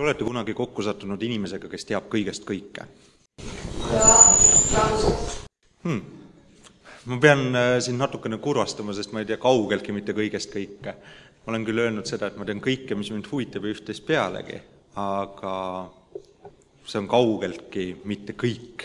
Te olete kunagi kokku sattunud inimesega, kes teab kõigest kõike? Ma pean siin natukene kurvastama, sest ma ei tea kaugeltki mitte kõigest kõike. Ma olen küll öelnud seda, et ma tean kõike, mis mind huvitab ja üht-teist pealegi, aga see on kaugeltki mitte kõik.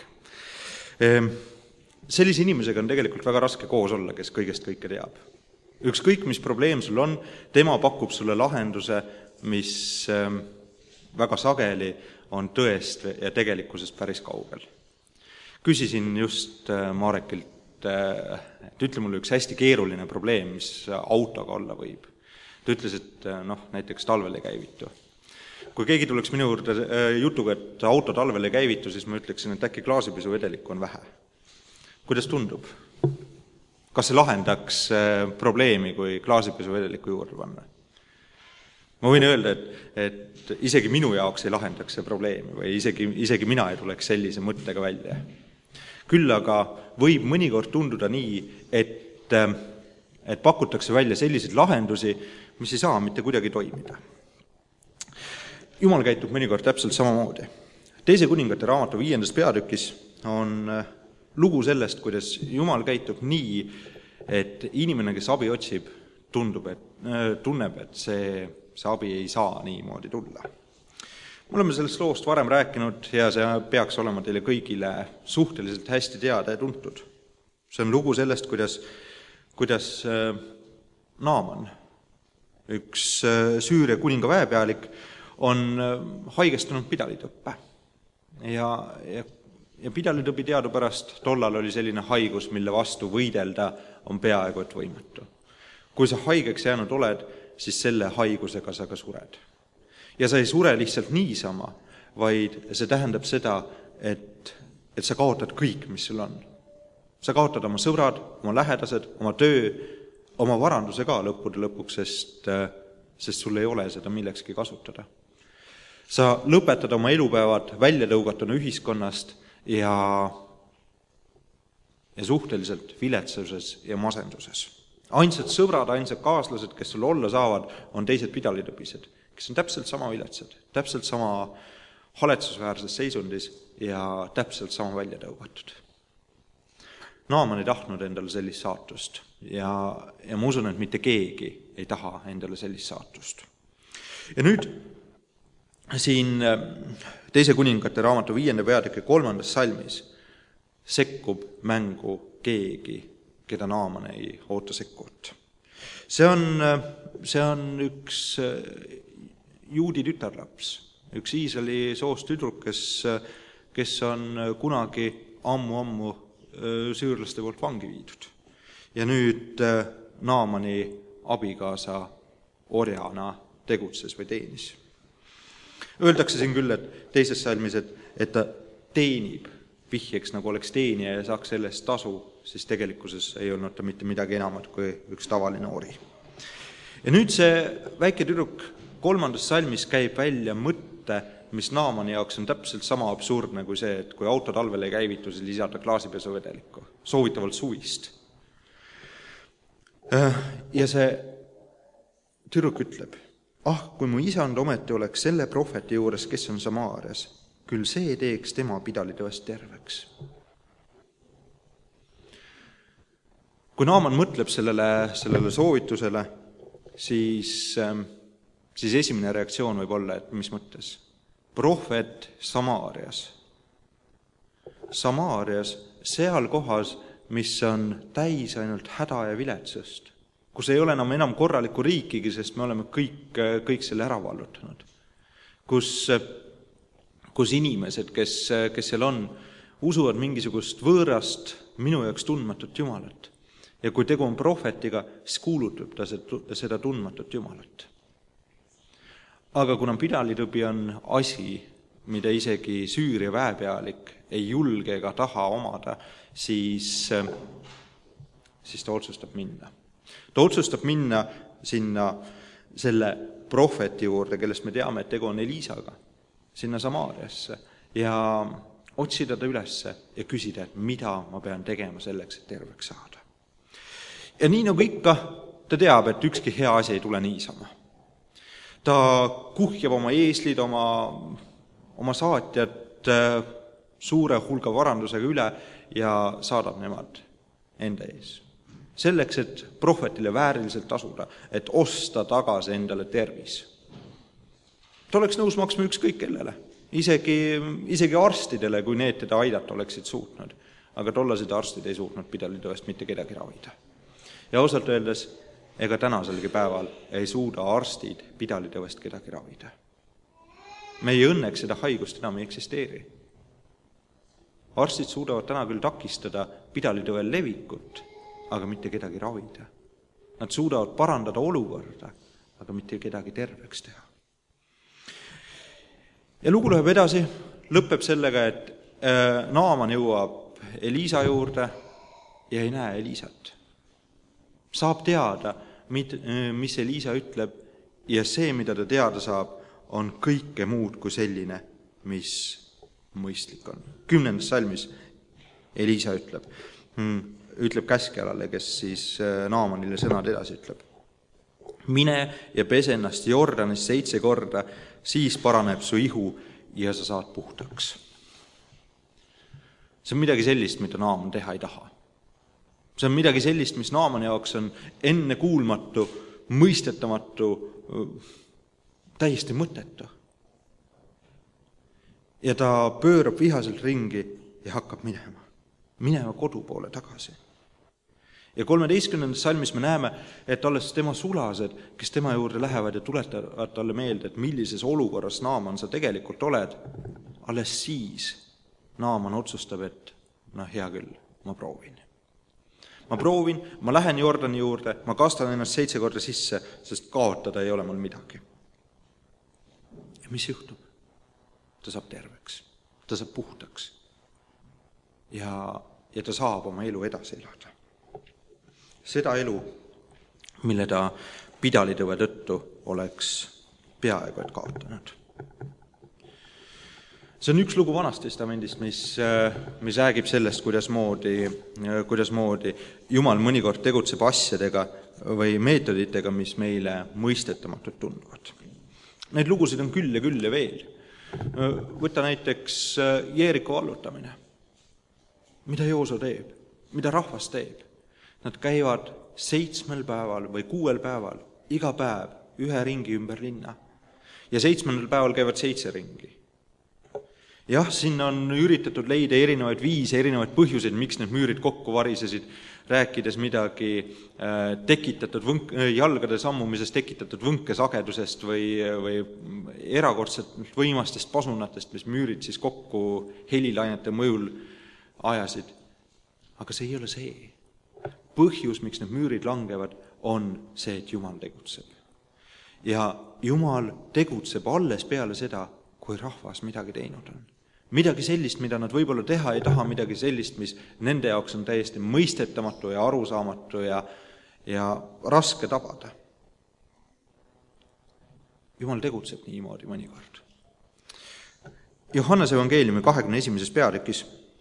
Sellise inimesega on tegelikult väga raske koos olla, kes kõigest kõike teab. Ükskõik, mis probleem sul on, tema pakub sulle lahenduse, mis väga sageli on tõest ja tegelikkusest päris kaugel. Küsisin just Marekilt, et ütle mulle üks hästi keeruline probleem, mis autoga olla võib. Ta ütles, et näiteks talvel ei käivitu. Kui keegi tuleks minu juurde jutuga, et auto talvel ei käivitu, siis ma ütleksin, et äkki klaasipesuvedelikku on vähe. Kuidas tundub? Kas see lahendaks probleemi, kui klaasipesuvedeliku juurde panna? Ma võin öelda, et isegi minu jaoks ei lahendaks see probleemi või isegi mina ei tuleks sellise mõttega välja. Küll aga võib mõnikord tunduda nii, et pakutakse välja selliseid lahendusi, mis ei saa mitte kuidagi toimida. Jumal käitub mõnikord täpselt samamoodi. Teise kuningate raamatu 5. peatükis on lugu sellest, kuidas Jumal käitub nii, et inimene, kes abi otsib, tunneb, et see abi ei saa niimoodi tulla. Me oleme sellest loost varem rääkinud ja see peaks olema teile kõigile suhteliselt hästi teada ja tuntud. See on lugu sellest, kuidas Naaman, üks Süüria kuninga väepealik, on haigestunud pidalitõppe. Ja pidalitõbi teadupärast tollal oli selline haigus, mille vastu võidelda on peaaegu et võimatu. Kui sa haigeks jäänud oled, siis selle haigusega sa ka sured. Ja sa ei sure lihtsalt niisama, vaid see tähendab seda, et sa kaotad kõik, mis sul on. Sa kaotad oma sõbrad, oma lähedased, oma töö, oma varanduse ka lõppude lõpuks, sest sul ei ole seda millekski kasutada. Sa lõpetad oma elupäevad välja tõugatuna ühiskonnast ja suhteliselt viletsuses ja masenduses. Ainsad sõbrad, ainsad kaaslased, kes sul olla saavad, on teised pidalitõbised, kes on täpselt sama viletsad, täpselt sama haletsusväärses seisundis ja täpselt sama välja tõugatud. Naaman ei tahtnud endale sellist saatust ja ma usun, et mitte keegi ei taha endale sellist saatust. Ja nüüd siin teise kuningate raamatu 5. peatüki 3. salmis sekkub mängu keegi, keda Naaman ei oota sekkuvat. See on üks juudi tütarlaps, üks Iisraeli soost tüdruk, kes on kunagi ammu süürlaste poolt vangi viidud. Ja nüüd Naamani abikaasa orjana tegutses või teenis. Öeldakse siin küll, et teises salmis, et ta teenib vihjeks, nagu oleks teenija ja saaks sellest tasu, siis tegelikkuses ei olnud ta mitte midagi enamat kui üks tavaline ori. Ja nüüd see väike tüdruk 3. salmis käib välja mõtte, mis Naamani jaoks on täpselt sama absurdne kui see, et kui auto talvel ei käivitu, siis lisada klaasipesuvedelikku, soovitavalt suvist. Ja see tüdruk ütleb, kui mu isand ometi oleks selle prohveti juures, kes on Samaarias, küll see teeks tema pidalitõest terveks. Kui Naaman mõtleb sellele soovitusele, siis esimene reaktsioon võib olla, et mis mõttes? Prohvet Samaarias. Samaarias, seal kohas, mis on täis ainult häda ja viletsust, kus ei ole enam korralikku riikigi, sest me oleme kõik selle ära vallutanud. Kus inimesed, kes seal on, usuvad mingisugust võõrast, minu jaoks tundmatut Jumalat. Ja kui tegu on prohvetiga, siis kuulutab ta seda tundmatut Jumalat. Aga kuna pidalitõbi on asi, mida isegi Süüria väepealik ei julge ega taha omada, siis ta otsustab minna. Ta otsustab minna sinna selle prohveti juurde, kellest me teame, et tegu on Eliisaga, sinna Samaariasse ja otsida ta ülesse ja küsida, et mida ma pean tegema selleks, et terveks saada. Ja nii nagu ikka, ta teab, et ükski hea asi ei tule niisama. Ta kuhjab oma eeslid, oma saatjad suure hulga varandusega üle ja saadab nemad enda ees. Selleks, et prohvetile vääriliselt tasuda, et osta tagasi endale tervis. Ta oleks nõus maksma ükskõik kellele, isegi arstidele, kui need teda aidata oleksid suutnud. Aga tollased arstid ei suutnud pidalitõvest mitte kedagi ravida. Ja ausalt öeldes, ega tänaselgi päeval ei suuda arstid pidalitõvest kedagi ravida. Meie õnneks seda haigust enam ei eksisteeri. Arstid suudavad täna küll takistada pidalitõvel levikut, aga mitte kedagi ravida. Nad suudavad parandada olukorda, aga mitte kedagi terveks teha. Ja lugu läheb edasi, lõpeb sellega, et Naaman jõuab Eliisa juurde ja ei näe Eliisat. Saab teada, mis Eliisa ütleb, ja see, mida ta teada saab, on kõike muud kui selline, mis mõistlik on. 10. salmis Eliisa ütleb käskjalale, kes siis Naamanile sõnad edasi ütleb. Mine ja pese ennast Jordanis 7 korda, siis paraneb su ihu ja sa saad puhtaks. See on midagi sellist, mida Naaman teha ei taha. See on midagi sellist, mis Naamani jaoks on ennekuulmatu, mõistetamatu, täiesti mõttetu. Ja ta pöörab vihaselt ringi ja hakkab minema kodu poole tagasi. Ja 13. salmis me näeme, et alles tema sulased, kes tema juurde lähevad ja tuletavad talle meelde, et millises olukorras Naaman sa tegelikult oled, alles siis Naaman otsustab, et hea küll, ma proovin. Ma lähen Jordani juurde, ma kastan ennast 7 korda sisse, sest kaotada ei ole mul midagi. Ja mis juhtub? Ta saab terveks, ta saab puhtaks ja ta saab oma elu edasi elada. Seda elu, mille ta pidalitõve tõttu oleks peaaegu et kaotanud. See on üks lugu Vanast Testamendist, mis räägib sellest, kuidas moodi Jumal mõnikord tegutseb asjadega või meetoditega, mis meile mõistetamatud tunduvad. Neid lugusid on küll ja veel. Võta näiteks Jeeriko vallutamine. Mida Jooso teeb? Mida rahvas teeb? Nad käivad 7 päeval või 6 päeval, iga päev ühe ringi ümber linna. Ja 7. päeval käivad 7 ringi. Jah, siin on üritatud leida erinevaid viise, erinevaid põhjuseid, miks need müürid kokku varisesid, rääkides midagi tekitatud jalgade sammumisest tekitatud võnkesagedusest või erakordselt võimastest pasunatest, mis müürid siis kokku helilainete mõjul ajasid. Aga see ei ole see. Põhjus, miks need müürid langevad, on see, et Jumal tegutseb. Ja Jumal tegutseb alles peale seda, kui rahvas midagi teinud on. Midagi sellist, mida nad võib-olla teha ei taha, midagi sellist, mis nende jaoks on täiesti mõistetamatu ja arusaamatu ja raske tabada. Jumal tegutseb niimoodi mõnikord. Johannese evangeeliumi 21. peatükis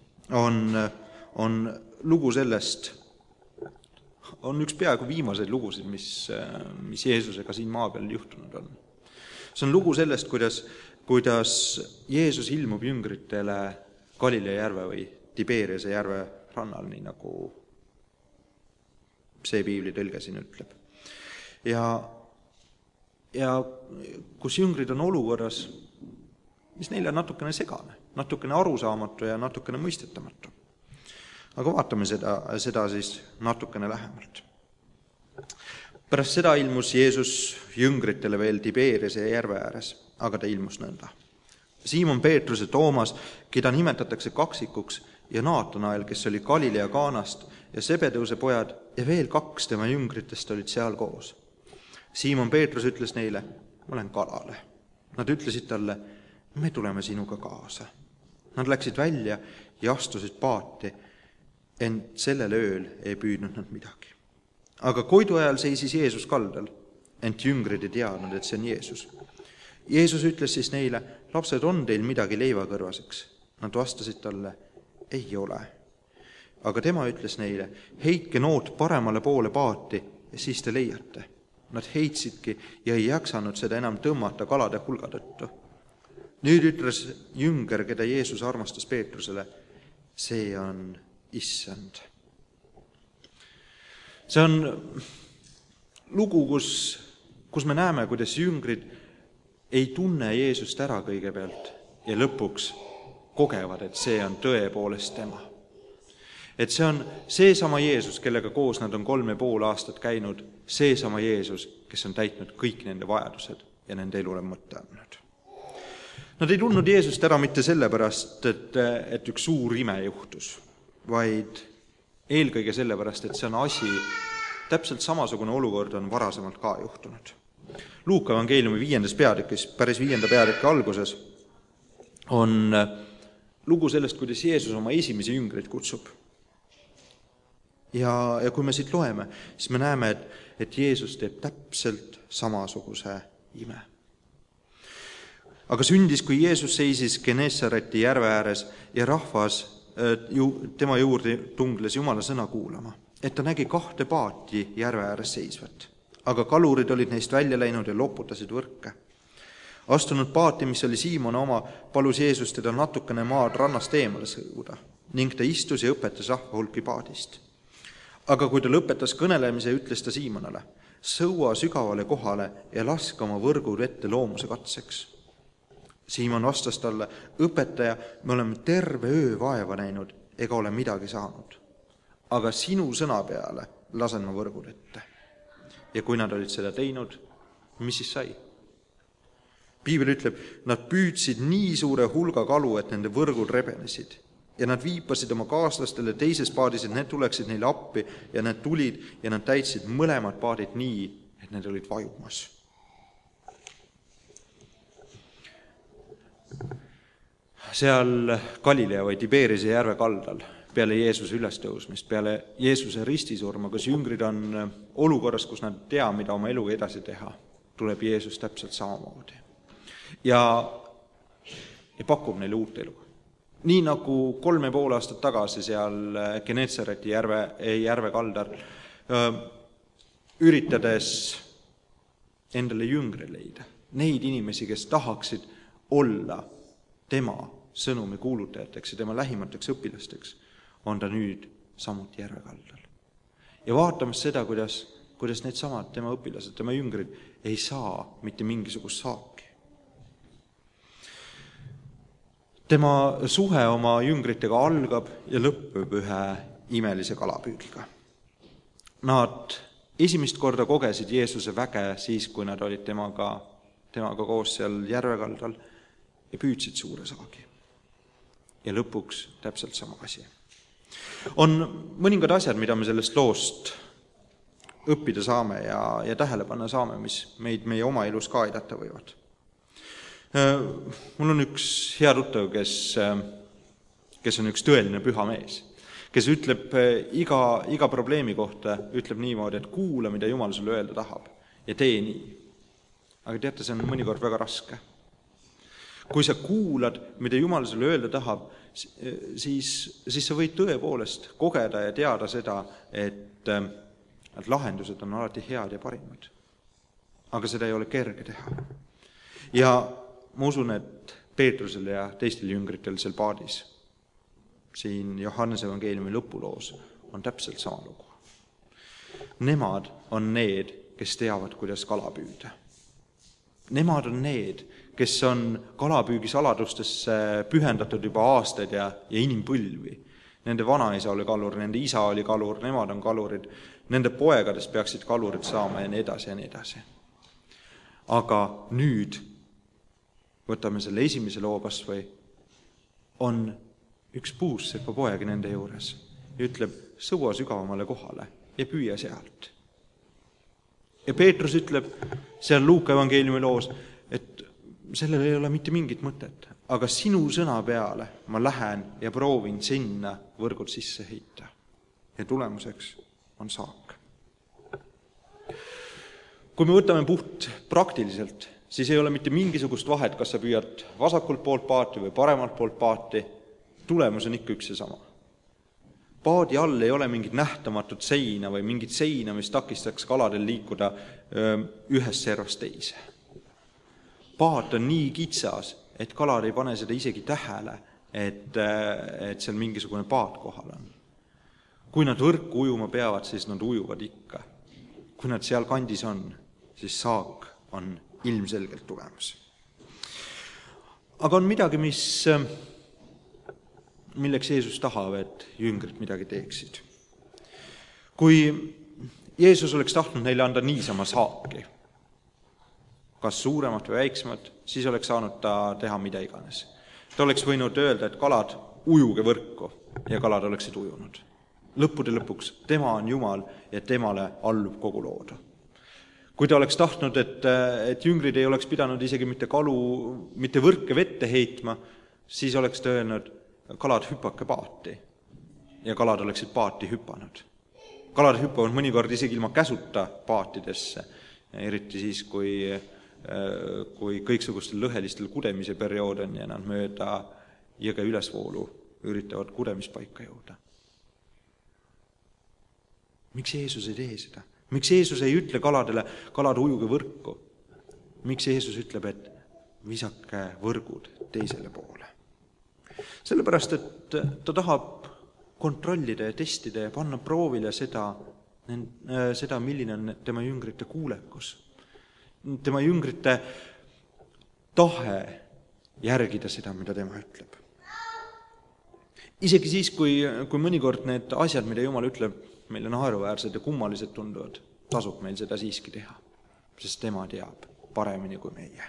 on lugu sellest, on üks peaaegu viimaseid lugusid, mis Jeesusega siin maa peal juhtunud on. See on lugu sellest, kuidas Jeesus ilmub jüngritele Galilea järve või Tiberiase järve rannal, nii nagu see piibli tõlge siin ütleb. Ja kus jüngrid on olukorras, mis neile on natukene segane, natukene arusaamatu ja natukene mõistetamatu. Aga vaatame seda siis natukene lähemalt. Pärast seda ilmus Jeesus jüngritele veel Tiberiase järve ääres, aga ta ilmus nõnda. Siimon Peetrus ja Toomas, keda nimetatakse kaksikuks, ja Naatanael, kes oli Galilea Kaanast, ja Sebedeuse pojad, ja veel 2 tema jüngritest olid seal koos. Siimon Peetrus ütles neile, ma lähen kalale. Nad ütlesid talle, me tuleme sinuga kaasa. Nad läksid välja ja astusid paati, ent sellel ööl ei püüdnud nad midagi. Aga koidu ajal seisis Jeesus kaldal, ent jüngrid ei teadnud, et see on Jeesus. Jeesus ütles siis neile, lapsed, on teil midagi leivakõrvaseks? Nad vastasid talle, ei ole. Aga tema ütles neile, heitke noot paremale poole paati ja siis te leiate. Nad heitsidki ja ei jaksanud seda enam tõmmata kalade hulga tõttu. Nüüd ütles jünger, keda Jeesus armastas Peetrusele, see on issand. See on lugu, kus me näeme, kuidas jüngrid ei tunne Jeesust ära kõigepealt ja lõpuks kogevad, et see on tõepoolest tema. Et see on seesama Jeesus, kellega koos nad on 3,5 aastat käinud, seesama Jeesus, kes on täitnud kõik nende vajadused ja nende elule mõtte andnud. Nad ei tundnud Jeesust ära mitte sellepärast, et üks suur ime juhtus, vaid eelkõige sellepärast, et see on asi, täpselt samasugune olukord on varasemalt ka juhtunud. Luuka evangeeliumi 5. peatükis, päris 5. peatüki alguses, on lugu sellest, kuidas Jeesus oma esimesi jüngreid kutsub. Ja kui me siit loeme, siis me näeme, et Jeesus teeb täpselt samasuguse ime. Aga sündis, kui Jeesus seisis Genesareti järve ääres ja rahvas tema juurde tungles Jumala sõna kuulama, et ta nägi 2 paati järve ääres seisvat. Aga kalurid olid neist välja läinud ja loputasid võrke. Astunud paati, mis oli Siimona oma, palus Jeesus teda natukene maad rannast eemale sõuda ning ta istus ja õpetas rahva hulki paadist. Aga kui ta lõpetas kõnelemise, ütles ta Siimonale, sõua sügavale kohale ja laske oma võrgud ette loomuse katseks. Siimon vastas talle, õpetaja, me oleme terve öö vaeva näinud ega ole midagi saanud. Aga sinu sõna peale lasen ma võrgud ette. Ja kui nad olid seda teinud, mis siis sai? Piibel ütleb, nad püüdsid nii suure hulga kalu, et nende võrgud rebenesid. Ja nad viipasid oma kaaslastele teises paadis, et need tuleksid neile appi ja nad tulid ja nad täitsid mõlemad paadid nii, et need olid vajumas. Seal Galilea või Tiberiase järve kaldal peale Jeesuse ülestõusmist, peale Jeesuse ristisurma, kus jüngrid on olukorras, kus nad tea, mida oma eluga edasi teha, tuleb Jeesus täpselt samamoodi. Ja pakub neile uut elu. Nii nagu 3,5 aastat tagasi seal Genesareti järve kaldal, üritades endale jüngre leida, neid inimesi, kes tahaksid olla tema sõnumi kuulutajateks ja tema lähimateks õpilasteks, on ta nüüd samuti järve kaldal. Ja vaatamas seda, kuidas need samad tema õpilased, tema jüngrid ei saa mitte mingisugust saaki. Tema suhe oma jüngritega algab ja lõppeb ühe imelise kalapüügiga. Nad esimest korda kogesid Jeesuse väge siis, kui nad olid temaga koos seal järve kaldal ja püüdsid suure saagi. Ja lõpuks täpselt sama asi. On mõningad asjad, mida me sellest loost õppida saame ja tähele panna saame, mis meid meie oma elus ka aidata võivad. Mul on üks hea tuttav, kes on üks tõeline püha mees, kes ütleb iga probleemi kohta, ütleb niimoodi, et kuula, mida Jumal sulle öelda tahab ja tee nii. Aga teate, see on mõnikord väga raske. Kui sa kuulad, mida Jumal sulle öelda tahab, siis sa võid tõepoolest kogeda ja teada seda, et lahendused on alati head ja parimad. Aga seda ei ole kerge teha. Ja ma usun, et Peetrusel ja teistel jüngritel seal paadis, siin Johannese evangeeliumi lõpuloos, on täpselt sama lugu. Nemad on need, kes teavad, kuidas kala püüda. Nemad on need, kes on kalapüügisaladustesse pühendatud juba aastaid ja inimpõlvi. Nende vanaisa oli kalur, nende isa oli kalur, nemad on kalurid, nende poegadest peaksid kalurid saama ja nii edasi ja nii edasi. Aga nüüd, võtame selle esimese loo kas või, on üks puussepa poeg nende juures ja ütleb, sõua sügavamale kohale ja püüa sealt. Ja Peetrus ütleb seal Luuka evangeeliumi loos, et sellel ei ole mitte mingit mõtet, aga sinu sõna peale ma lähen ja proovin sinna võrgud sisse heita. Ja tulemuseks on saak. Kui me võtame puht praktiliselt, siis ei ole mitte mingisugust vahet, kas sa püüad vasakult poolt paati või paremalt poolt paati, tulemus on ikka üks ja sama. paadi all ei ole mingit nähtamatut seina või mingit seina, mis takistaks kaladel liikuda ühest servast teise. Paat on nii kitsas, et kalad ei pane seda isegi tähele, et seal mingisugune paat kohal on. Kui nad võrku ujuma peavad, siis nad ujuvad ikka. Kui nad seal kandis on, siis saak on ilmselgelt tulemas. Aga on midagi, milleks Jeesus tahab, et jüngrid midagi teeksid. Kui Jeesus oleks tahtnud neile anda niisama saaki, kas suuremat või väiksemat, siis oleks saanud ta teha mida iganes. Ta oleks võinud öelda, et kalad ujuge võrku ja kalad oleksid ujunud. Lõppude lõpuks tema on Jumal ja temale allub kogu loodu. Kui ta oleks tahtnud, et jüngrid ei oleks pidanud isegi mitte võrke vette heitma, siis oleks ta öelnud, kalad hüppake paati ja kalad oleksid paati hüpanud. Kalad hüppavad mõnikord isegi ilma käsuta paatidesse, eriti siis, kui kõiksugustel lõhelistel kudemise periood on ja nad mööda jõge ülesvoolu üritavad kudemispaika jõuda. Miks Jeesus ei tee seda? Miks Jeesus ei ütle kaladele, kalad ujuge võrku? Miks Jeesus ütleb, et visake võrgud teisele poole? Sellepärast, et ta tahab kontrollida ja testida ja panna proovile seda, milline on tema jüngrite kuulekus. Tema jüngrite tahe järgida seda, mida tema ütleb. Isegi siis, kui mõnikord need asjad, mida Jumal ütleb, meile naeruväärsed ja kummalised tunduvad, tasub meil seda siiski teha, sest tema teab paremini kui meie.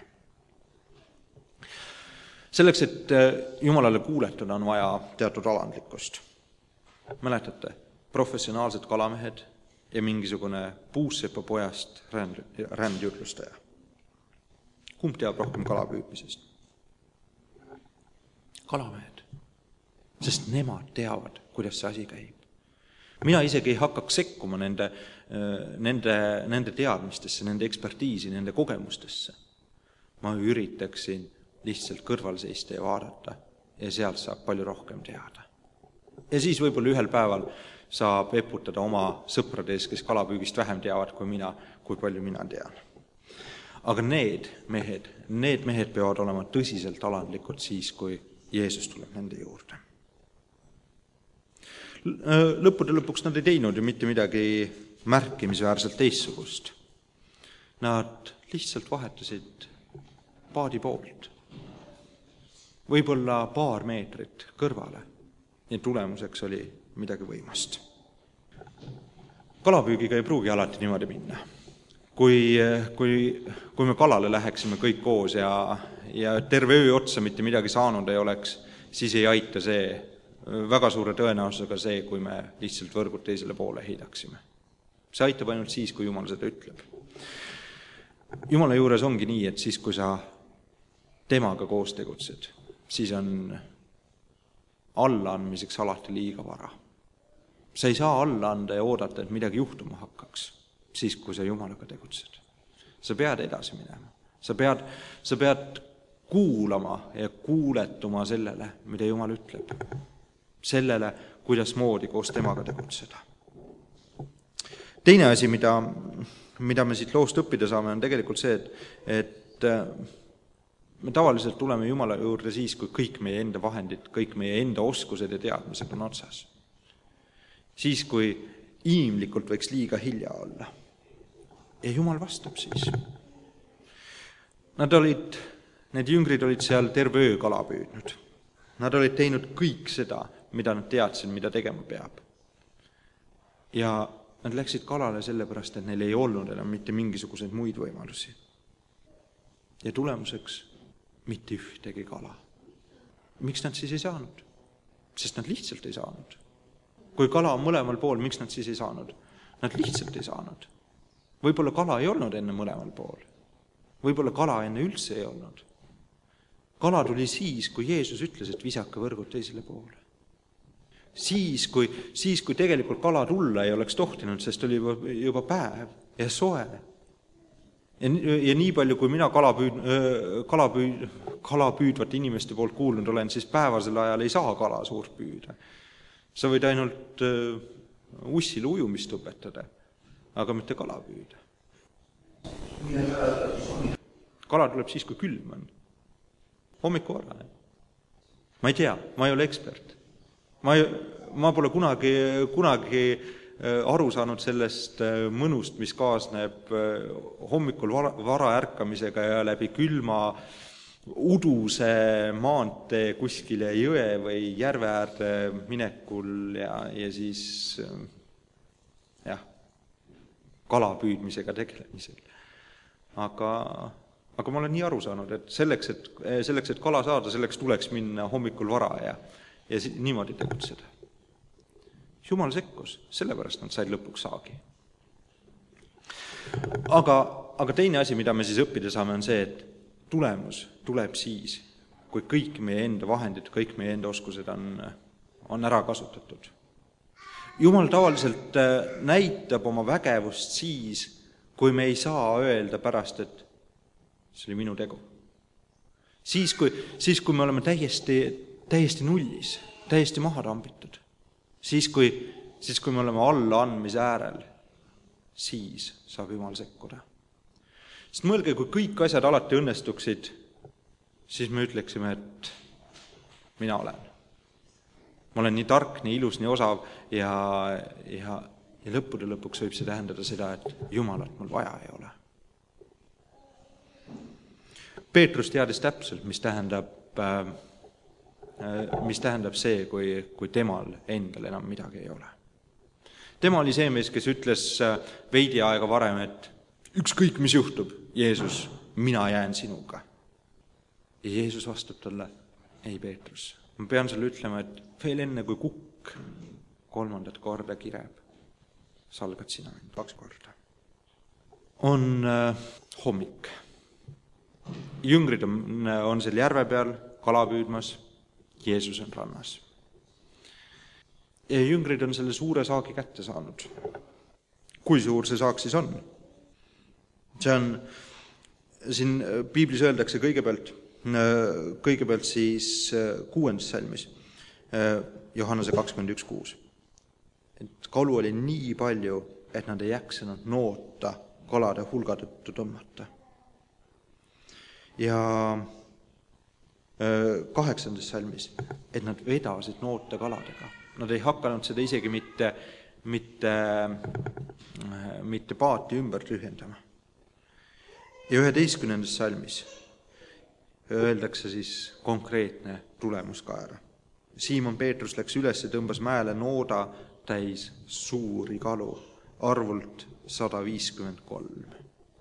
Selleks, et Jumalale kuuletada, on vaja teatud alandlikkust. Mäletate, professionaalsed kalamehed ja mingisugune puussepa pojast rändjutlustaja. Kumb teab rohkem kalapüüdmisest? Kalamehed, sest nemad teavad, kuidas see asi käib. Mina isegi ei hakkaks sekkuma nende teadmistesse, nende ekspertiisi, nende kogemustesse. Ma üritaksin lihtsalt kõrval seista ja vaadata ja sealt saab palju rohkem teada. Ja siis võib-olla ühel päeval saab eputada oma sõprades, kes kalapüügist vähem teavad kui mina, kui palju mina tean. Aga need mehed peavad olema tõsiselt alandlikud siis, kui Jeesus tuleb nende juurde. Lõppude lõpuks nad ei teinud ju mitte midagi märkimisväärselt teissugust. Nad lihtsalt vahetasid paadi poolt. Võib-olla paar meetrit kõrvale ja tulemuseks oli midagi võimast. Kalapüügiga ei pruugi alati niimoodi minna. Kui me kalale läheksime kõik koos ja terve öö otsa mitte midagi saanud ei oleks, siis ei aita see väga suure tõenäosusega see, kui me lihtsalt võrgud teisele poole heidaksime. See aitab ainult siis, kui Jumal seda ütleb. Jumala juures ongi nii, et siis, kui sa temaga koos tegutsed, siis on allaandmiseks alati liiga vara. Sa ei saa alla anda ja oodata, et midagi juhtuma hakkaks, siis, kui sa Jumalaga tegutsed. Sa pead edasi minema. Sa pead kuulama ja kuuletuma sellele, mida Jumal ütleb. Sellele, kuidas moodi koos temaga tegutseda. Teine asi, mida me siit loost õppida saame, on tegelikult see, et me tavaliselt tuleme Jumala juurde siis, kui kõik meie enda vahendid, kõik meie enda oskused ja teadmised on otsas. Siis, kui inimlikult võiks liiga hilja olla. Ja Jumal vastab siis. Need jüngrid olid seal terve öö kala püüdnud. Nad olid teinud kõik seda, mida nad teadsid, mida tegema peab. Ja nad läksid kalale sellepärast, et neil ei olnud enam mitte mingisuguseid muid võimalusi. Ja tulemuseks mitte ühtegi kala. Miks nad siis ei saanud? Sest nad lihtsalt ei saanud. Kui kala on mõlemal pool, miks nad siis ei saanud? Nad lihtsalt ei saanud. Võib-olla kala ei olnud enne mõlemal pool. Võib-olla kala enne üldse ei olnud. Kala tuli siis, kui Jeesus ütles, et visake võrgud teisele poole. Siis, kui tegelikult kala tulla ei oleks tohtinud, sest oli juba päev ja soe. Ja nii palju, kui mina kala püüdvate inimeste poolt kuulnud olen, siis päevasel ajal ei saa kala suurt püüda. Sa võid ainult ussile ujumist õpetada, aga mitte kala püüda. Kala tuleb siis, kui külm on. Hommiku vara. Ma ei tea, ma ei ole ekspert. Ma pole kunagi aru saanud sellest mõnust, mis kaasneb hommikul vara ärkamisega ja läbi külma uduse maantee kuskile jõe või järve äärde minekul ja siis kala püüdmisega tegelemisel. Aga ma olen nii aru saanud, et selleks, et kala saada, selleks tuleks minna hommikul vara ja niimoodi tegutseda. Jumal sekkus, sellepärast nad said lõpuks saagi. Aga teine asi, mida me siis õppida saame, on see, et tulemus tuleb siis, kui kõik meie enda vahendid, kõik meie enda oskused on ära kasutatud. Jumal tavaliselt näitab oma vägevust siis, kui me ei saa öelda pärast, et see oli minu tegu. Siis, kui me oleme täiesti nullis, täiesti maha tambitud. Siis, kui me oleme alla andmise äärel, siis saab Jumal sekkuda. Sest mõelge, kui kõik asjad alati õnnestuksid, siis me ütleksime, et mina olen. Ma olen nii tark, nii ilus, nii osav ja lõppude lõpuks võib see tähendada seda, et Jumalat mul vaja ei ole. Peetrus teadis täpselt, mis tähendab see, kui temal endal enam midagi ei ole. Tema oli see mees, kes ütles veidi aega varem, et ükskõik, mis juhtub, Jeesus, mina jään sinuga. Ja Jeesus vastab talle, ei Peetrus, ma pean sulle ütlema, et veel enne kui kukk 3. korda kireb, salgad sina mind 2 korda. On hommik. Jüngrid on seal järve peal kala püüdmas, Jeesus on rannas. Ja jüngrid on selle suure saagi kätte saanud. Kui suur see saak siis on? See on, siin piiblis öeldakse kõigepealt siis 6. salmis, Johannese 21:6. Et kalu oli nii palju, et nad ei jaksanud noota kalade hulga tõttu tõmmata. Ja 8. salmis, et nad vedasid noota kaladega. Nad ei hakanud seda isegi mitte paati ümber tühjendama. Ja 11. salmis öeldakse siis konkreetne tulemuskaera. Siimon Peetrus läks üles ja tõmbas mäele nooda täis suuri kalu, arvult 153.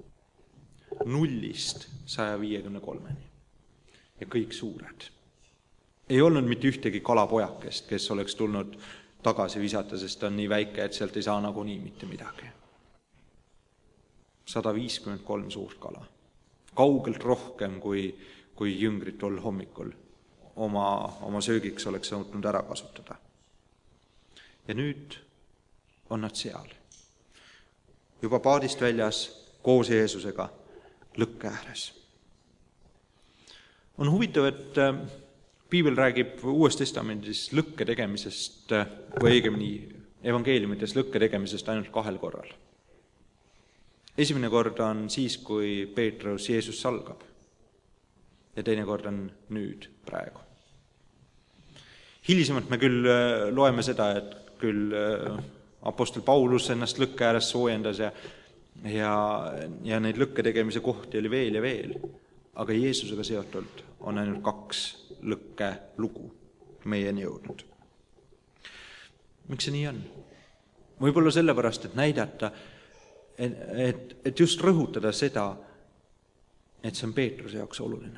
0-st 153-ni. Ja kõik suured. Ei olnud mitte ühtegi kalapojakest, kes oleks tulnud tagasi visata, sest ta on nii väike, et sealt ei saa nagunii mitte midagi. 153 suurt kala. Kaugelt rohkem, kui jüngrid tol hommikul oma söögiks oleks saanud ära kasutada. Ja nüüd on nad seal. Juba paadist väljas koos Jeesusega lõkke ääres. On huvitav, et piibel räägib Uues Testamendis lõkke tegemisest või õigemini evangeeliumites lõkke tegemisest ainult 2 korral. Esimene kord on siis, kui Peetrus Jeesus salgab ja teine kord on nüüd, praegu. Hilisemalt me küll loeme seda, et küll apostel Paulus ennast lõkke ääres soojendas ja neid lõkke tegemise kohti oli veel ja veel, aga Jeesusega seotult on ainult 2 lõkke lugu meieni jõudnud. Miks see nii on? Võib-olla sellepärast, et näidata, et just rõhutada seda, et see on Peetruse jaoks oluline.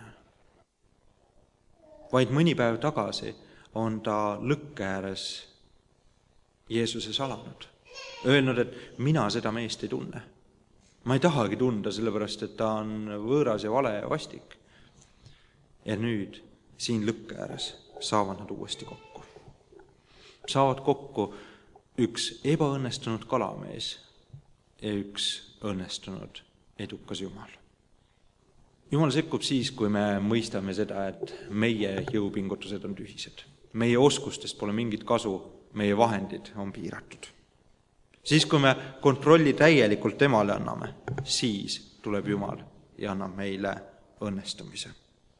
Vaid mõni päev tagasi on ta lõkke ääres Jeesuse salanud. Öelnud, et mina seda meest ei tunne. Ma ei tahagi tunda, sellepärast, et ta on võõras ja vale ja vastik. Ja nüüd siin lõkke ääres saavad nad uuesti kokku. Saavad kokku üks ebaõnnestunud kalamees ja üks õnnestunud edukas Jumal. Jumal sekkub siis, kui me mõistame seda, et meie jõupingutused on tühised. Meie oskustest pole mingit kasu, meie vahendid on piiratud. Siis, kui me kontrolli täielikult temale anname, siis tuleb Jumal ja annab meile õnnestumise.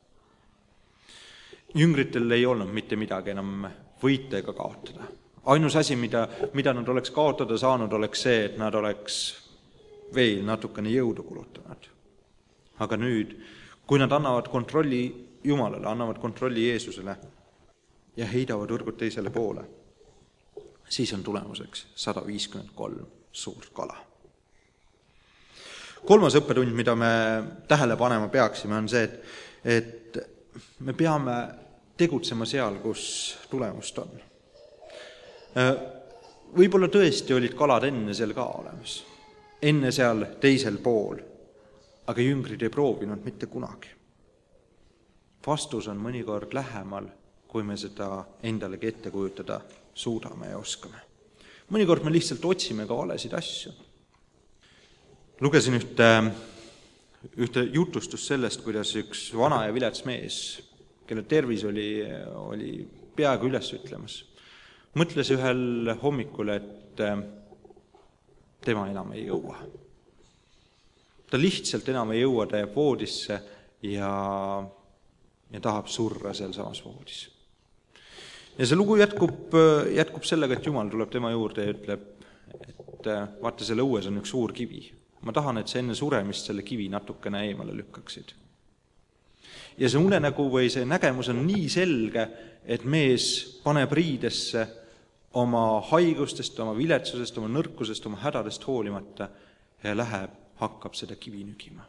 Jüngritel ei olnud mitte midagi enam võita ega kaotada. Ainus asi, mida nad oleks kaotada saanud, oleks see, et nad oleks veel natukene jõudu kulutanud. Aga nüüd, kui nad annavad kontrolli Jumalale, annavad kontrolli Jeesusele ja heidavad võrgud teisele poole, siis on tulemuseks 153 suurt kala. Kolmas õppetund, mida me tähele panema peaksime, on see, et me peame tegutsema seal, kus tulemust on. Võib-olla tõesti olid kalad enne seal ka olemas, enne seal teisel pool, aga jüngrid ei proovinud mitte kunagi. Vastus on mõnikord lähemal, kui me seda endalegi ette kujutada suudame ja oskame. Mõnikord me lihtsalt otsime ka valesid asju. Lugesin ühte jutustust sellest, kuidas üks vana ja vilets mees, kelle tervis oli peaaegu üles ütlemas, mõtles ühel hommikul, et tema enam ei jõua. Ta lihtsalt enam ei jõua, ta jääb voodisse ja tahab surra seal samas voodis. Ja see lugu jätkub sellega, et Jumal tuleb tema juurde ja ütleb, et vaata, selle õues on üks suur kivi. Ma tahan, et sa enne suremist selle kivi natukene eemale lükkaksid. Ja see unenägu või see nägemus on nii selge, et mees paneb riidesse oma haigustest, oma viletsusest, oma nõrkusest, oma hädadest hoolimata ja läheb, hakkab seda kivi nügima.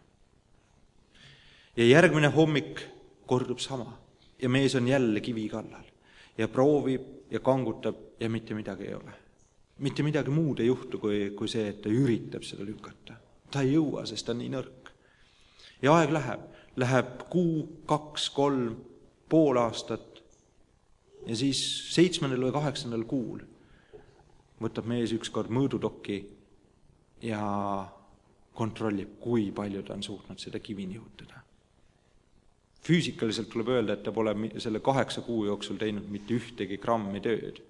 Ja järgmine hommik kordub sama ja mees on jälle kivi kallal ja proovib ja kangutab ja mitte midagi ei ole. Mitte midagi muud ei juhtu kui see, et ta üritab seda lükata. Ta ei jõua, sest ta on nii nõrk. Ja aeg läheb kuu, 2, 3, pool aastat ja siis 7. või 8. kuul võtab mees ükskord mõõdutokki ja kontrollib, kui palju ta on suutnud seda kivi nihutada. Füüsikaliselt tuleb öelda, et ta pole selle 8 kuu jooksul teinud mitte ühtegi grammi tööd.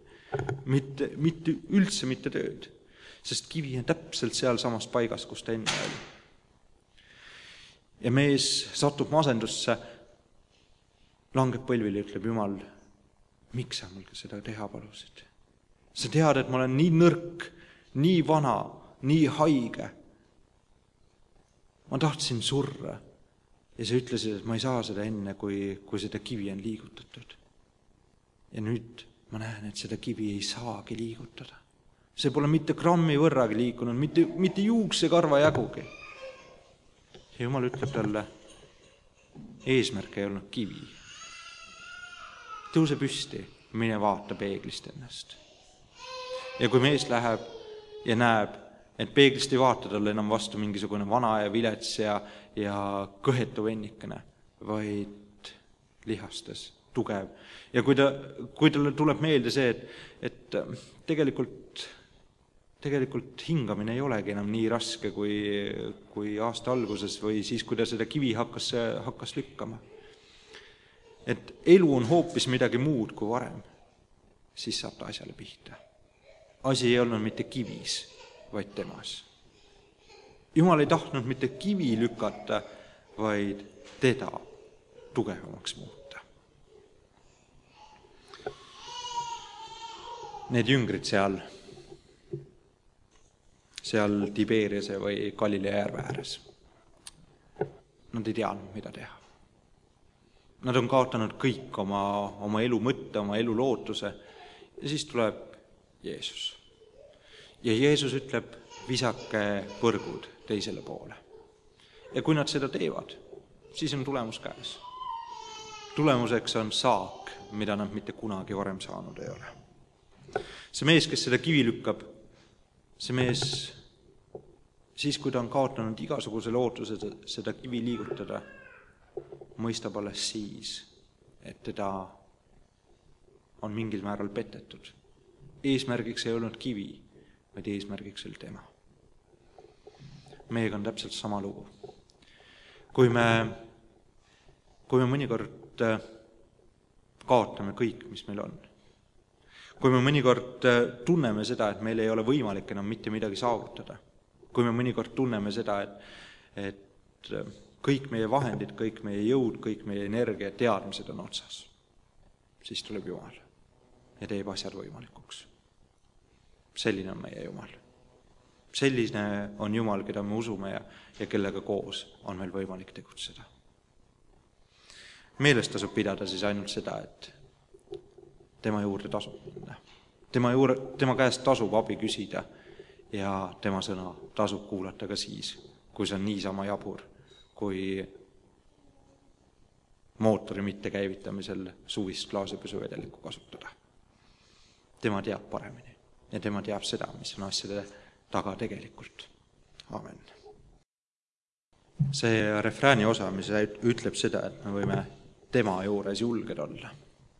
Üldse mitte tööd, sest kivi on täpselt seal samas paigas, kus ta enne oli. Ja mees satub masendusse, langeb põlvili ja ütleb, Jumal, miks sa mul seda teha palusid? Sa tead, et ma olen nii nõrk, nii vana, nii haige. Ma tahtsin surra. Ja sa ütlesid, et ma ei saa seda enne, kui seda kivi on liigutatud. Ja nüüd ma näen, et seda kivi ei saagi liigutada. See pole mitte grammi võrragi liikunud, mitte juuksekarva jagugi. Ja Jumal ütleb talle, eesmärk ei olnud kivi. Tõuse püsti, mine vaata peeglist ennast. Ja kui mees läheb ja näeb, et peeglist ei vaata talle enam vastu mingisugune vana ja vilets ja kõhetu vennikene, vaid lihastes, tugev. Ja kui talle tuleb meelde see, et tegelikult hingamine ei olegi enam nii raske kui aasta alguses või siis, kui ta seda kivi hakkas lükkama. Et elu on hoopis midagi muud kui varem, siis saab ta asjale pihta. Asi ei olnud mitte kivis, vaid temas. Jumal ei tahtnud mitte kivi lükata, vaid teda tugevamaks muuta. Need jüngrid seal Tiberiase või Galilea järve ääres, nad ei teadnud, mida teha. Nad on kaotanud kõik oma elu mõtte, oma elu lootuse ja siis tuleb Jeesus. Ja Jeesus ütleb, visake võrgud teisele poole. Ja kui nad seda teevad, siis on tulemus käes. Tulemuseks on saak, mida nad mitte kunagi varem saanud ei ole. See mees, kes seda kivi lükkab, see mees, siis kui ta on kaotanud igasuguse lootuse seda kivi liigutada, mõistab alles siis, et teda on mingil määral petetud. Eesmärgiks ei olnud kivi, vaid eesmärgiks oli tema. Meiega on täpselt sama lugu. Kui me mõnikord kaotame kõik, mis meil on, kui me mõnikord tunneme seda, et meil ei ole võimalik enam mitte midagi saavutada, kui me mõnikord tunneme seda, et kõik meie vahendid, kõik meie jõud, kõik meie energia, teadmised on otsas, siis tuleb Jumal ja teeb asjad võimalikuks. Selline on meie Jumal. Selline on Jumal, keda me usume ja kellega koos on meil võimalik tegutseda. Meeles tasub pidada siis ainult seda, et tema juurde tasub minna. Tema käest tasub abi küsida ja tema sõna tasub kuulata ka siis, kui see on niisama jabur, kui mootori mittekäivitamisel suvist klaasipüsuvedelikku kasutada. Tema teab paremini ja tema teab seda, mis on asjade taga tegelikult. Amen. See refrääni osa, mis ütleb seda, et me võime tema juures julged olla,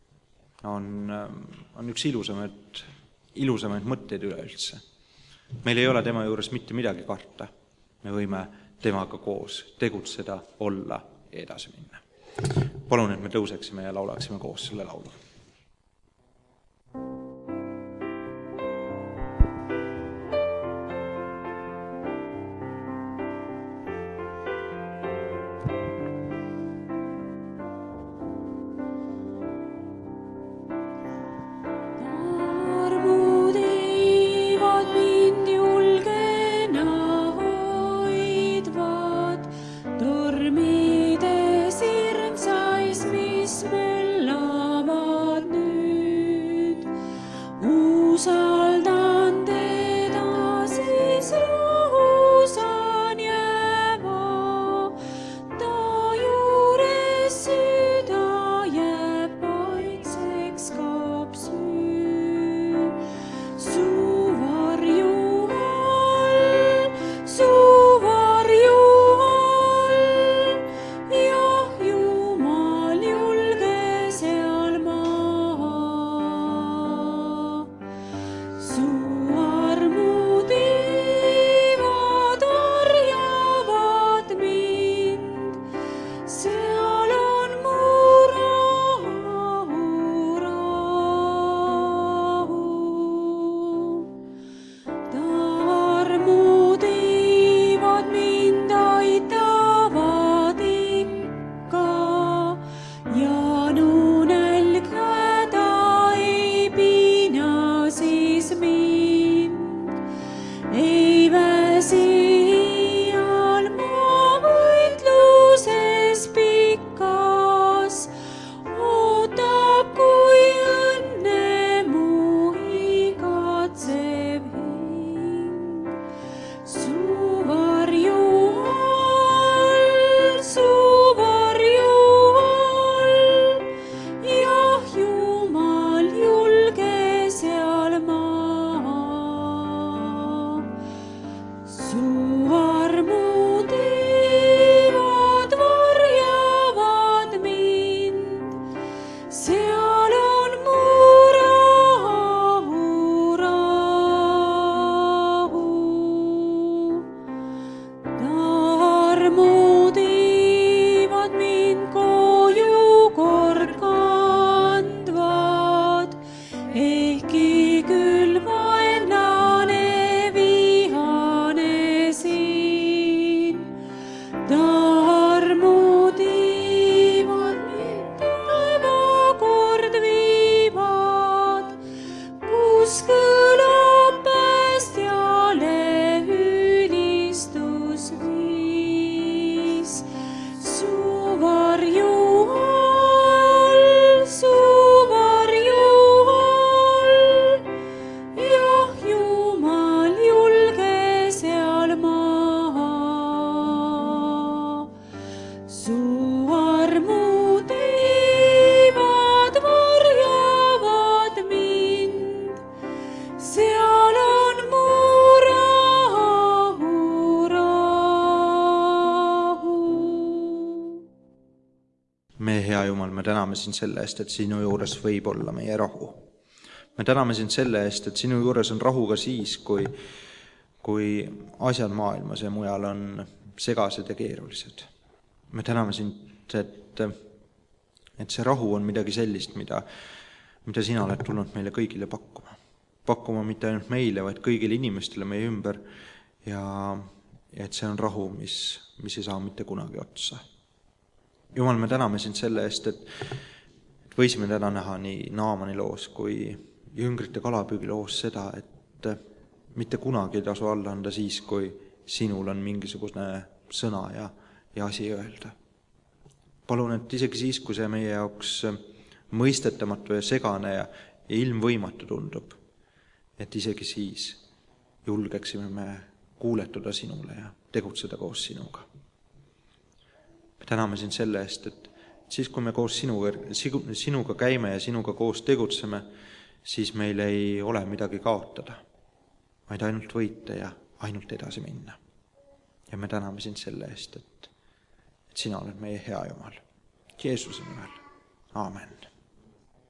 on üks ilusamaid mõtteid üleüldse. Meil ei ole tema juures mitte midagi karta. Me võime temaga koos tegutseda, olla ja edasi minna. Palun, et me tõuseksime ja laulaksime koos selle laulu. Hea Jumal, me täname sind selle eest, et sinu juures võib olla meie rahu. Me täname sind selle eest, et sinu juures on rahu ka siis, kui asjad maailmas ja mujal on segased ja keerulised. Me täname sind, et see rahu on midagi sellist, mida sina oled tulnud meile kõigile pakkuma. Pakkuma mitte ainult meile, vaid kõigile inimestele meie ümber ja et see on rahu, mis ei saa mitte kunagi otsa. Jumal, me täname sind selle eest, et võisime täna näha nii Naamani loos kui jüngrite kalapüügi loos seda, et mitte kunagi ei tasu alla anda siis, kui sinul on mingisugune sõna ja asi öelda. Palun, et isegi siis, kui see meie jaoks mõistetamatu ja segane ja ilmvõimatu tundub, et isegi siis julgeksime me kuuletuda sinule ja tegutseda koos sinuga. Me täname sind selle eest, et siis, kui me koos sinuga käime ja sinuga koos tegutseme, siis meil ei ole midagi kaotada, vaid ainult võita ja ainult edasi minna. Ja me täname sind selle eest, et sina oled meie hea Jumal. Jeesuse nimel. Aamen.